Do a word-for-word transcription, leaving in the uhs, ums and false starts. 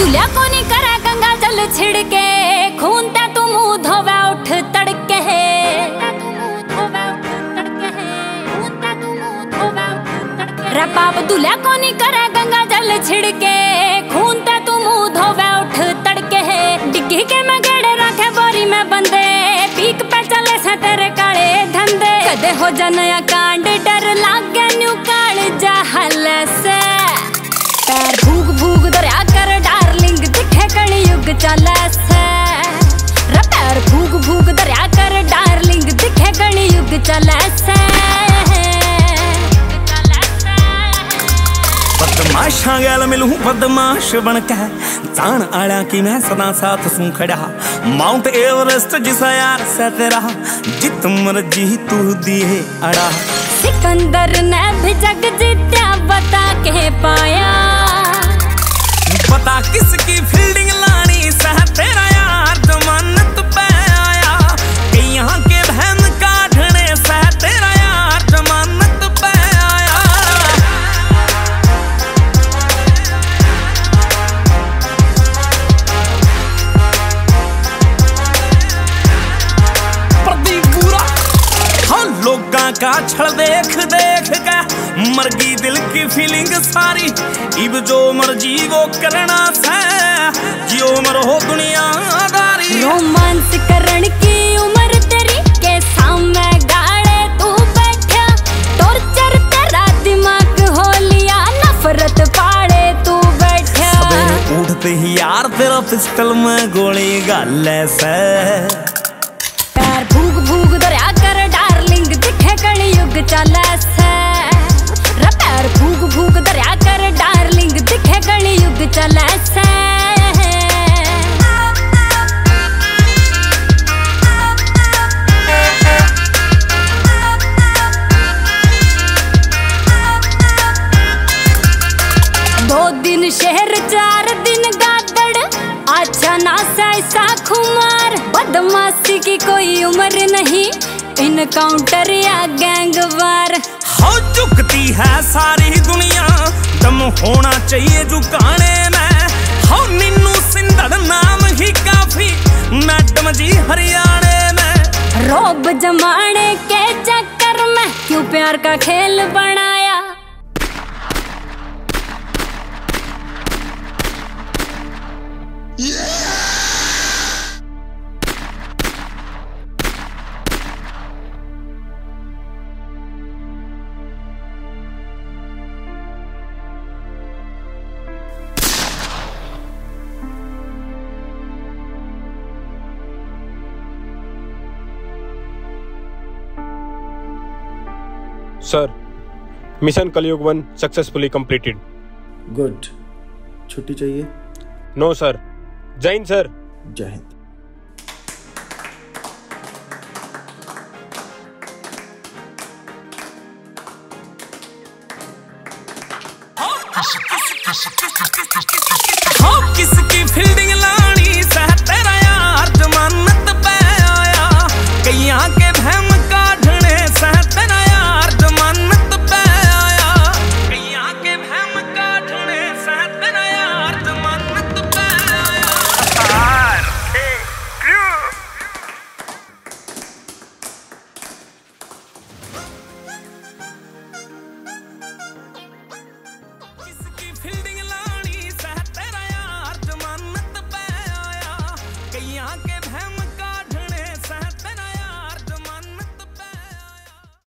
दुलिया को नहीं करे गंगा जल छिड़के, खून ते तू मुंह धोवे उठ तड़के है। रे बाप दुलिया को नहीं करे गंगा जल छिड़के, खून ते तू मुंह धोवे उठ तड़के है। डिग्गी के में गेड़े रखे बोरी में बंदे, पीक पे चले से तेरे काले धंधे। कदे हो जनया कांड डर लागे न्यू काल जहल से, पैर भूग भूग दरिया कर डार्लिंग दिखे कणी युग चले से। रे पैर भूग भूग दरिया कर डार्लिंग दिखे कणी युग चले से। बदमाशा गैल मिलूं बदमाश बनके, जान आड़ा की मैं सदा साथ सूं खड़ा। माउंट एवरेस्ट जिसा यार से तेरा, जित मर्जी तू दिए अड़ा। सिकंदर ने भी जग जीत्या बता के पाया, पता किसकी फील्डिंग लानी सह तेरा यार जमानत पे आया। यहाँ के बहन काटने सह तेरा यार जमानत पे आया। प्रदीप बुरा हाँ लोगा का छल देख देख के मरगी दिल की फीलिंग सारी। इब जो मर्जी वो करना से, जियो मरो दुनियादारी। रोमांस करण की उम्र तेरी के सामने गाड़े तू बैठा। टॉर्चर तेरा दिमाग हो लिया, नफरत पाड़े तू बैठा। सवेरे उठते ही यार तेरा पिस्टल में गोली गाले से। पैर भूग भूग दरिया कर डार्लिंग दिखे कणी युग चले से। रे पैर भूग भूग दरिया कर डार्लिंग दिखे कणी युग चले से। दो दिन शहर चार दिन गादड़, अच्छा ना ऐसा खुमार। बदमाशी की कोई उम्र नहीं, इनकाउंटर या गैंगवार। हो झुकती है सारी दुनिया, दम होना चाहिए झुकाने में। हो निन्नू सिंधड़ नाम ही काफी, मैडम जी हरियाणे में। रोब जमाने के चक्कर में क्यों प्यार का खेल बनाया। Sir, mission Kalyug one successfully completed. Good. छुट्टी चाहिए? No sir. Jai Hind sir. Jai Hind. हाँ किसकी फील्डिंग लानी सह तेरा यार जमानत पे आया। कईयां के